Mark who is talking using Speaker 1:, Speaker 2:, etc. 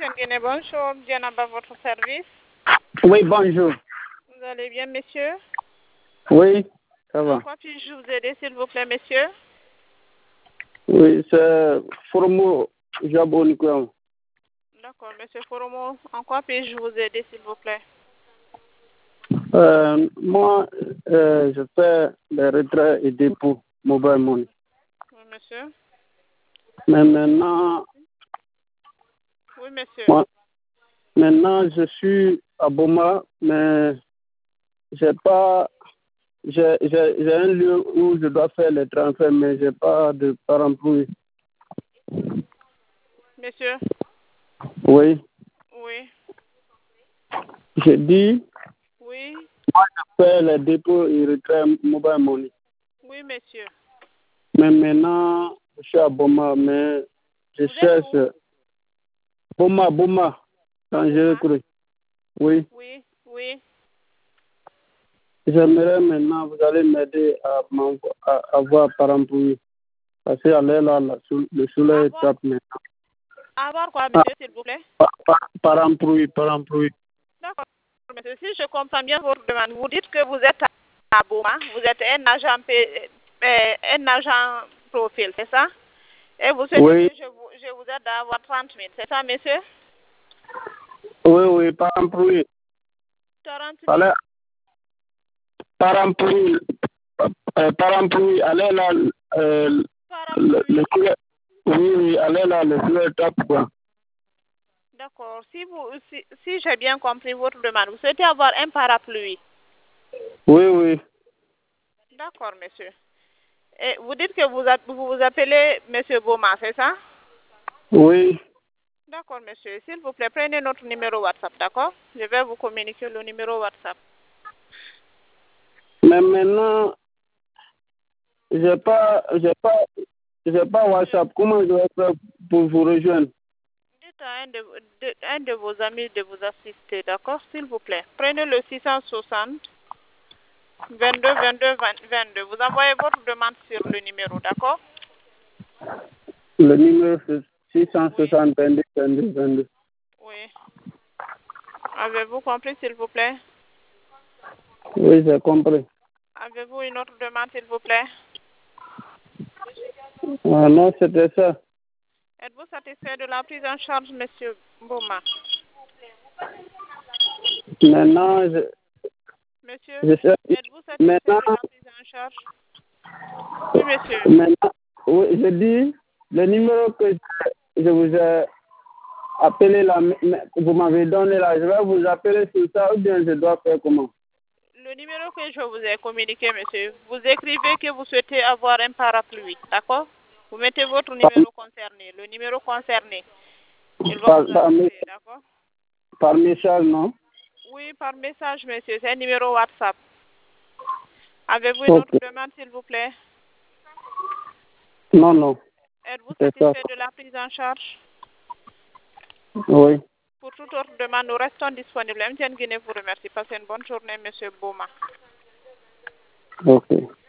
Speaker 1: Guinée, bonjour. Diana à votre service.
Speaker 2: Oui, bonjour.
Speaker 1: Vous allez bien, monsieur?
Speaker 2: Oui, ça va.
Speaker 1: En quoi puis-je vous aider, s'il vous plaît, monsieur?
Speaker 2: Oui, c'est Formo Jabonikouan.
Speaker 1: D'accord, monsieur Foromo. En quoi puis-je vous aider, s'il vous plaît?
Speaker 2: Moi, je fais les retraits et dépôts mobile money.
Speaker 1: Oui, monsieur.
Speaker 2: Mais maintenant,
Speaker 1: Oui, monsieur.
Speaker 2: maintenant, je suis à Boma, mais j'ai un lieu où je dois faire les transferts, mais j'ai pas de parapluie.
Speaker 1: Monsieur?
Speaker 2: Oui,
Speaker 1: Oui.
Speaker 2: j'ai dit,
Speaker 1: Oui.
Speaker 2: moi, je fais les dépôts et retraits mobile money.
Speaker 1: Oui, monsieur.
Speaker 2: Mais maintenant, je suis à Boma, mais je
Speaker 1: Vous êtes
Speaker 2: cherche
Speaker 1: où?
Speaker 2: Boma, quand je
Speaker 1: Boma?
Speaker 2: cru. Oui.
Speaker 1: Oui. Oui.
Speaker 2: J'aimerais maintenant, vous allez m'aider à avoir parapluie. Parce qu'à l'air là, le soleil tape maintenant.
Speaker 1: Avoir quoi, monsieur, s'il vous plaît?
Speaker 2: Parapluie.
Speaker 1: D'accord, monsieur. Si je comprends bien votre demande, vous dites que vous êtes à Boma, vous êtes un agent profil, c'est ça? Et vous souhaitez
Speaker 2: Oui,
Speaker 1: que je vous aide à avoir 30 000, c'est ça, monsieur?
Speaker 2: oui, parapluie.
Speaker 1: 40 000.
Speaker 2: Allez, parapluie. Parapluie, allez là,
Speaker 1: Parapluie.
Speaker 2: oui, allez là, le soleil tape quoi.
Speaker 1: D'accord. Si j'ai bien compris votre demande, vous souhaitez avoir un parapluie.
Speaker 2: Oui.
Speaker 1: D'accord, monsieur. Et vous dites que vous vous appelez monsieur Boma, c'est ça?
Speaker 2: Oui.
Speaker 1: D'accord, monsieur. S'il vous plaît, prenez notre numéro WhatsApp, d'accord? Je vais vous communiquer le numéro WhatsApp.
Speaker 2: Mais maintenant, j'ai pas WhatsApp. Comment je vais faire pour vous rejoindre?
Speaker 1: Dites à un de vos amis de vous assister, d'accord? S'il vous plaît. Prenez le 660 22. Vous envoyez votre demande sur le numéro, d'accord?
Speaker 2: Le numéro c'est
Speaker 1: Oui.
Speaker 2: 660 22.
Speaker 1: Oui. Avez-vous compris, s'il vous plaît?
Speaker 2: Oui, j'ai compris.
Speaker 1: Avez-vous une autre demande, s'il vous plaît?
Speaker 2: Non, c'était ça.
Speaker 1: Êtes-vous satisfait de la prise en charge, monsieur Boma?
Speaker 2: Maintenant,
Speaker 1: Monsieur,
Speaker 2: je sais.
Speaker 1: êtes-vous satisfait
Speaker 2: Maintenant,
Speaker 1: de la prise en charge? Oui, monsieur.
Speaker 2: oui, je dis, le numéro que je vous ai appelé là, vous m'avez donné là, je vais vous appeler sur ça ou bien je dois faire comment?
Speaker 1: Le numéro que je vous ai communiqué, monsieur, vous écrivez que vous souhaitez avoir un parapluie, d'accord? Vous mettez votre numéro concerné, le numéro concerné. Il va vous appeler, d'accord?
Speaker 2: Par message, non?
Speaker 1: Oui, par message, monsieur. C'est un numéro WhatsApp. Avez-vous une
Speaker 2: Ok.
Speaker 1: autre demande, s'il vous plaît?
Speaker 2: Non.
Speaker 1: Êtes-vous
Speaker 2: C'est ça.
Speaker 1: satisfait de la prise en charge?
Speaker 2: Oui.
Speaker 1: Pour toute autre demande, nous restons disponibles. MTN Guinée vous remercie. Passez une bonne journée, monsieur Boma.
Speaker 2: Ok.